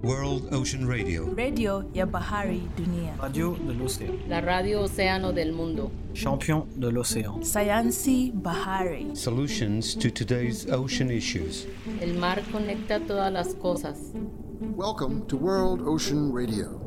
World Ocean Radio. Radio ya Bahari Dunia. Radio de l'océan. La radio océano del mundo. Champion de l'océan. Sayansi Bahari. Solutions to today's ocean issues. El mar conecta todas las cosas. Welcome to World Ocean Radio.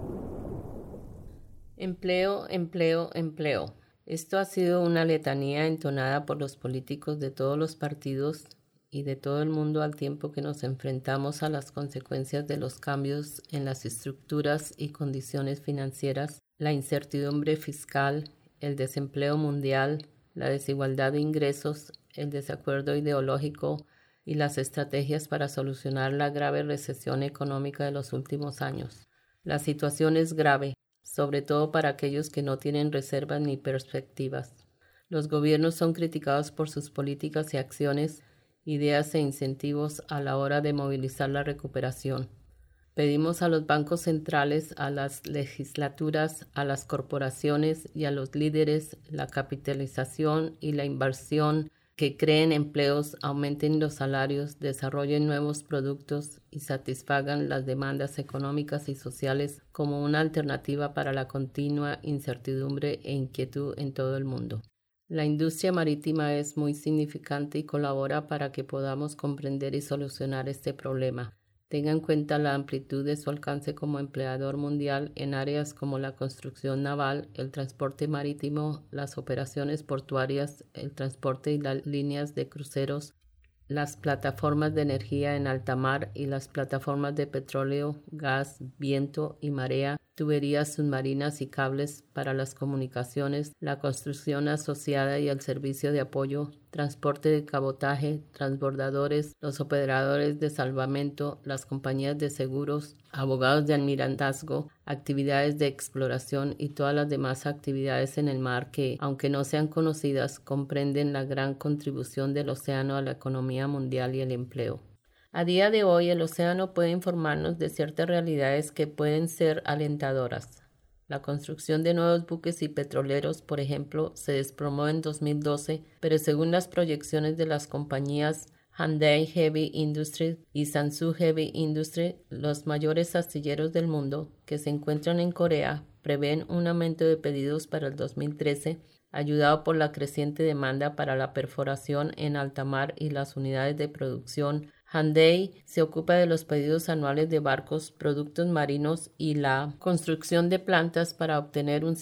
Empleo, empleo, empleo. Esto ha sido una letanía entonada por los políticos de todos los partidos y de todo el mundo al tiempo que nos enfrentamos a las consecuencias de los cambios en las estructuras y condiciones financieras, la incertidumbre fiscal, el desempleo mundial, la desigualdad de ingresos, el desacuerdo ideológico y las estrategias para solucionar la grave recesión económica de los últimos años. La situación es grave, sobre todo para aquellos que no tienen reservas ni perspectivas. Los gobiernos son criticados por sus políticas y acciones, ideas e incentivos a la hora de movilizar la recuperación. Pedimos a los bancos centrales, a las legislaturas, a las corporaciones y a los líderes la capitalización y la inversión, que creen empleos, aumenten los salarios, desarrollen nuevos productos y satisfagan las demandas económicas y sociales como una alternativa para la continua incertidumbre e inquietud en todo el mundo. La industria marítima es muy significante y colabora para que podamos comprender y solucionar este problema. Tenga en cuenta la amplitud de su alcance como empleador mundial en áreas como la construcción naval, el transporte marítimo, las operaciones portuarias, el transporte y las líneas de cruceros, las plataformas de energía en alta mar y las plataformas de petróleo, gas, viento y marea, tuberías submarinas y cables para las comunicaciones, la construcción asociada y el servicio de apoyo, transporte de cabotaje, transbordadores, los operadores de salvamento, las compañías de seguros, abogados de almirantazgo, actividades de exploración y todas las demás actividades en el mar que, aunque no sean conocidas, comprenden la gran contribución del océano a la economía mundial y el empleo. A día de hoy, el océano puede informarnos de ciertas realidades que pueden ser alentadoras. La construcción de nuevos buques y petroleros, por ejemplo, se desplomó en 2012, pero según las proyecciones de las compañías Hyundai Heavy Industries y Samsung Heavy Industries, los mayores astilleros del mundo, que se encuentran en Corea, prevén un aumento de pedidos para el 2013, ayudado por la creciente demanda para la perforación en alta mar y las unidades de producción. Hyundai se ocupa de los pedidos anuales de barcos, productos marinos y la construcción de plantas para obtener un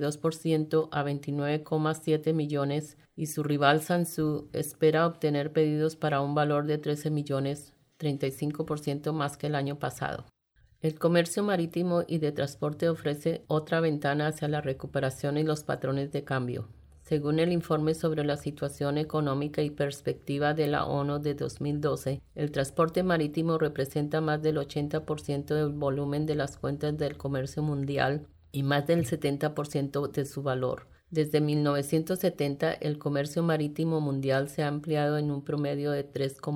52% a 29,7 millones y su rival Samsung espera obtener pedidos para un valor de 13 millones, 35% más que el año pasado. El comercio marítimo y de transporte ofrece otra ventana hacia la recuperación y los patrones de cambio. Según el informe sobre la situación económica y perspectiva de la ONU de 2012, el transporte marítimo representa más del 80% del volumen de las cuentas del comercio mundial y más del 70% de su valor. Desde 1970, el comercio marítimo mundial se ha ampliado en un promedio de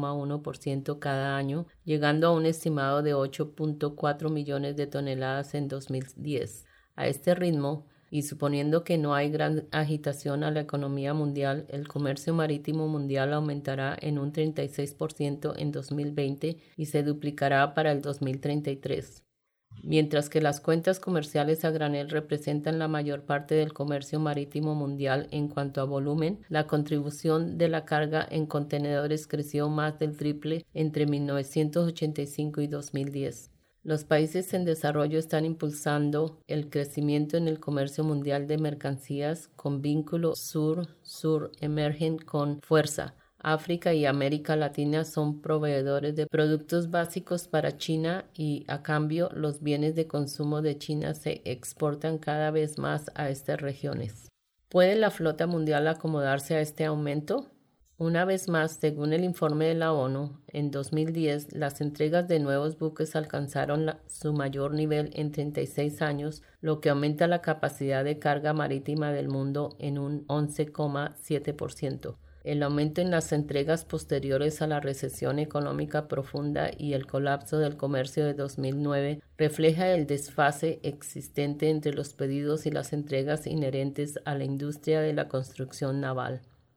3,1% cada año, llegando a un estimado de 8,4 millones de toneladas en 2010. A este ritmo, y suponiendo que no hay gran agitación a la economía mundial, el comercio marítimo mundial aumentará en un 36% en 2020 y se duplicará para el 2033. Mientras que las cuentas comerciales a granel representan la mayor parte del comercio marítimo mundial en cuanto a volumen, la contribución de la carga en contenedores creció más del triple entre 1985 y 2010. Los países en desarrollo están impulsando el crecimiento en el comercio mundial de mercancías con vínculo sur-sur emergen con fuerza. África y América Latina son proveedores de productos básicos para China y, a cambio, los bienes de consumo de China se exportan cada vez más a estas regiones. ¿Puede la flota mundial acomodarse a este aumento? Una vez más, según el informe de la ONU, en 2010 las entregas de nuevos buques alcanzaron su mayor nivel en 36 años, lo que aumenta la capacidad de carga marítima del mundo en un 11,7%. El aumento en las entregas posteriores a la recesión económica profunda y el colapso del comercio de 2009 refleja el desfase existente entre los pedidos y las entregas inherentes a la industria de la construcción naval.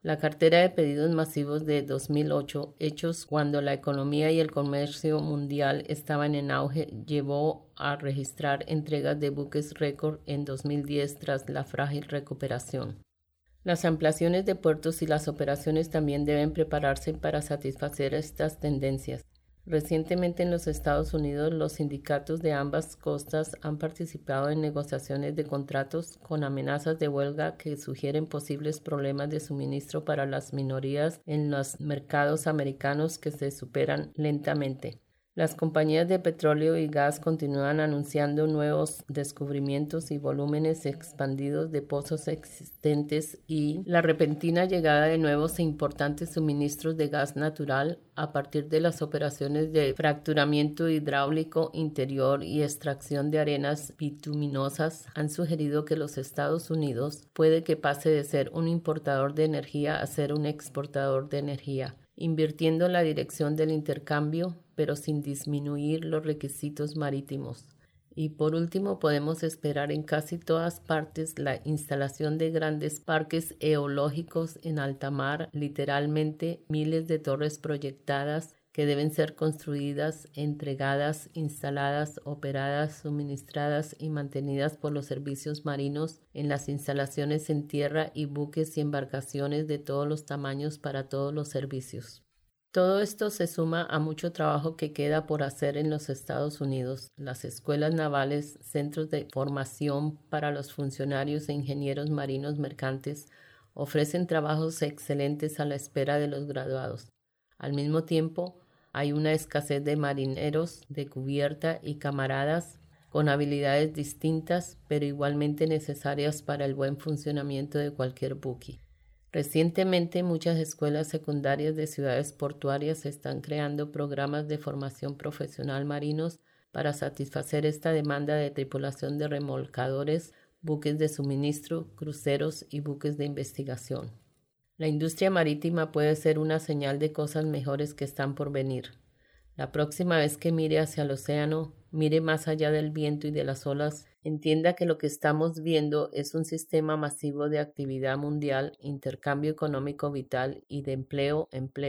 La cartera de pedidos masivos de 2008, hechos cuando la economía y el comercio mundial estaban en auge, llevó a registrar entregas de buques récord en 2010 tras la frágil recuperación. Las ampliaciones de puertos y las operaciones también deben prepararse para satisfacer estas tendencias. Recientemente en los Estados Unidos, los sindicatos de ambas costas han participado en negociaciones de contratos con amenazas de huelga que sugieren posibles problemas de suministro para las minorías en los mercados americanos que se superan lentamente. Las compañías de petróleo y gas continúan anunciando nuevos descubrimientos y volúmenes expandidos de pozos existentes y la repentina llegada de nuevos e importantes suministros de gas natural a partir de las operaciones de fracturamiento hidráulico interior y extracción de arenas bituminosas han sugerido que los Estados Unidos puede que pase de ser un importador de energía a ser un exportador de energía, invirtiendo la dirección del intercambio, pero sin disminuir los requisitos marítimos. Y por último, podemos esperar en casi todas partes la instalación de grandes parques eológicos en alta mar, literalmente miles de torres proyectadas que deben ser construidas, entregadas, instaladas, operadas, suministradas y mantenidas por los servicios marinos en las instalaciones en tierra y buques y embarcaciones de todos los tamaños para todos los servicios. Todo esto se suma a mucho trabajo que queda por hacer en los Estados Unidos. Las escuelas navales, centros de formación para los funcionarios e ingenieros marinos mercantes ofrecen trabajos excelentes a la espera de los graduados. Al mismo tiempo, hay una escasez de marineros de cubierta y camaradas con habilidades distintas, pero igualmente necesarias para el buen funcionamiento de cualquier buque. Recientemente, muchas escuelas secundarias de ciudades portuarias están creando programas de formación profesional marinos para satisfacer esta demanda de tripulación de remolcadores, buques de suministro, cruceros y buques de investigación. La industria marítima puede ser una señal de cosas mejores que están por venir. La próxima vez que mire hacia el océano, mire más allá del viento y de las olas, entienda que lo que estamos viendo es un sistema masivo de actividad mundial, intercambio económico vital y de empleo.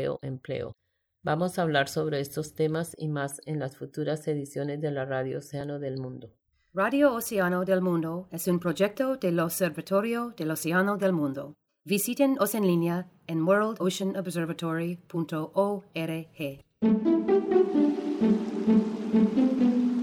Vamos a hablar sobre estos temas y más en las futuras ediciones de la Radio Océano del Mundo. Radio Océano del Mundo es un proyecto del Observatorio del Océano del Mundo. Visítenos en línea en worldoceanobservatory.org.